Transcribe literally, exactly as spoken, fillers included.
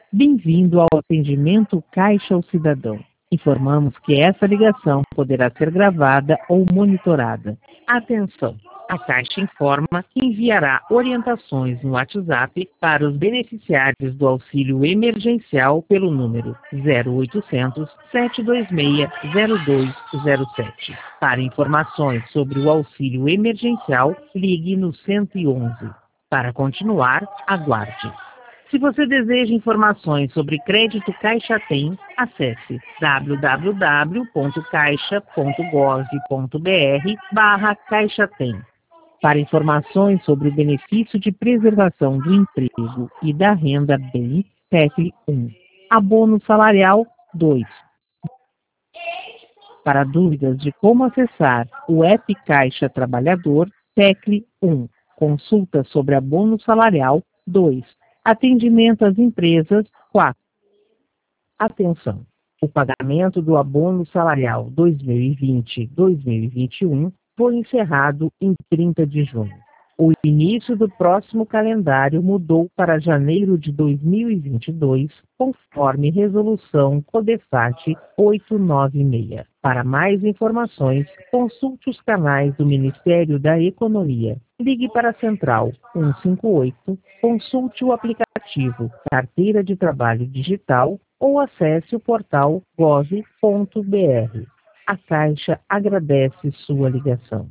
Bem-vindo ao atendimento Caixa ao Cidadão. Informamos que essa ligação poderá ser gravada ou monitorada. Atenção! A Caixa informa que enviará orientações no WhatsApp para os beneficiários do auxílio emergencial pelo número zero oitocentos, sete dois seis, zero dois zero sete. Para informações sobre o auxílio emergencial, ligue no cento e onze. Para continuar, aguarde. Se você deseja informações sobre crédito Caixa Tem, acesse w w w ponto caixa ponto gov ponto br barra Caixa Tem. Para informações sobre o benefício de preservação do emprego e da renda bem, tecle um. Abono salarial dois. Para dúvidas de como acessar o app Caixa Trabalhador, tecle um. Consulta sobre abono salarial dois. Atendimento às empresas quatro. Atenção! O pagamento do abono salarial dois mil e vinte a dois mil e vinte e um foi encerrado em trinta de junho. O início do próximo calendário mudou para janeiro de dois mil e vinte e dois, conforme resolução CODEFAT oitocentos e noventa e seis. Para mais informações, consulte os canais do Ministério da Economia. Ligue para a Central cento e cinquenta e oito, consulte o aplicativo Carteira de Trabalho Digital ou acesse o portal gov ponto br. A Caixa agradece sua ligação.